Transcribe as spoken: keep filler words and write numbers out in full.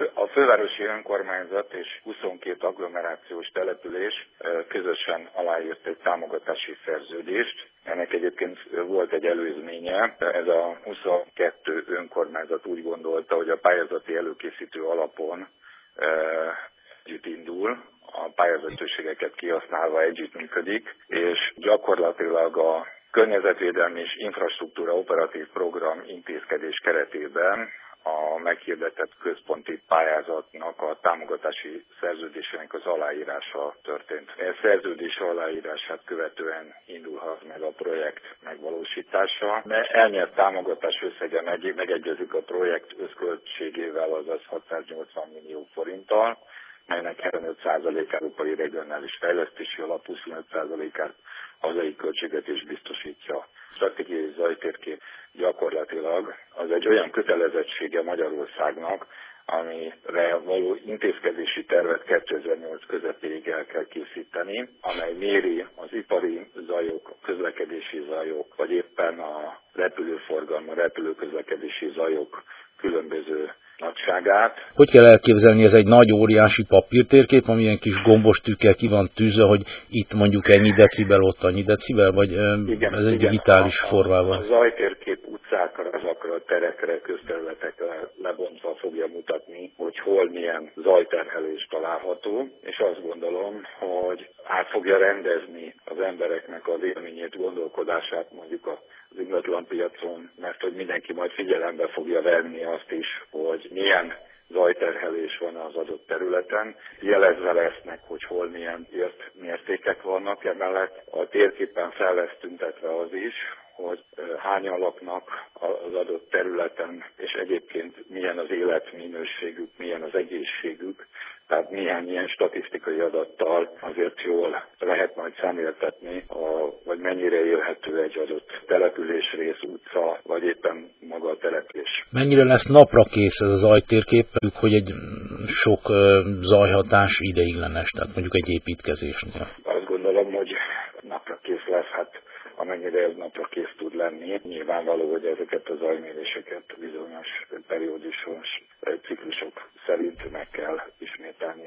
A fővárosi önkormányzat és huszonkét agglomerációs település közösen aláírt egy támogatási szerződést. Ennek egyébként volt egy előzménye. Ez a huszonkettő önkormányzat úgy gondolta, hogy a pályázati előkészítő alapon együtt indul, a pályázatőségeket kihasználva együttműködik, és gyakorlatilag a környezetvédelmi és infrastruktúra operatív program intézkedés keretében a meghirdetett központi pályázatnak a támogatási szerződésének az aláírása történt. E szerződés aláírását követően indulhat meg a projekt megvalósítása. Elnyert támogatás összege megegyezik a projekt összköltségével, azaz hatszáznyolcvan millió forinttal, melynek hetvenöt százalékát európai regionális fejlesztési alap, huszonöt százalékát hazai költségvetés biztosítja. Stratégiai zajtérkép gyakorlatilag az egy olyan kötelezettsége Magyarországnak, amire való intézkedési tervet kétezer-nyolc közepéig el kell készíteni, amely méri az ipari zajok, a közlekedési zajok, vagy éppen a repülőforgalom, a repülőközlekedési zajok különböző nagyságát. Hogy kell elképzelni, ez egy nagy óriási papírtérkép, amilyen kis gombos tükkel ki van tűzve, hogy itt mondjuk ennyi decibel, ott annyi decibel, vagy igen, ez egy igen, digitális a, formában? A zajtérkép utcákra, azokra a terekre, közterületekre lebontva fogja mutatni, hogy hol milyen zajterhelés található, és azt gondolom, hogy át fogja rendezni az embereknek az élményét, gondolkodását mondjuk a az ingatlanpiacon, mert hogy mindenki majd figyelembe fogja venni azt is, hogy milyen zajterhelés van az adott területen. Jelezve lesznek, hogy hol milyen ért mértékek vannak, emellett a térképen fel lesz tüntetve az is, hogy hányan laknak az adott területen, és egyébként milyen az életminőségük, milyen az egészségük, tehát milyen ilyen statisztikai adattal azért jól lehet majd száméltetni, a, vagy mennyire élhető egy adott településrész, utca, vagy éppen maga a település. Mennyire lesz napra kész ez a zajtérkép, hogy egy sok zajhatás ideiglenes, tehát mondjuk egy építkezésnél? Azt gondolom, hogy napra kész lesz, hát amennyire ez napra kész tud lenni. Nyilvánvaló, hogy ezeket a zajméréseket bizonyos periódusos ciklusok szerint meg kell ismételni.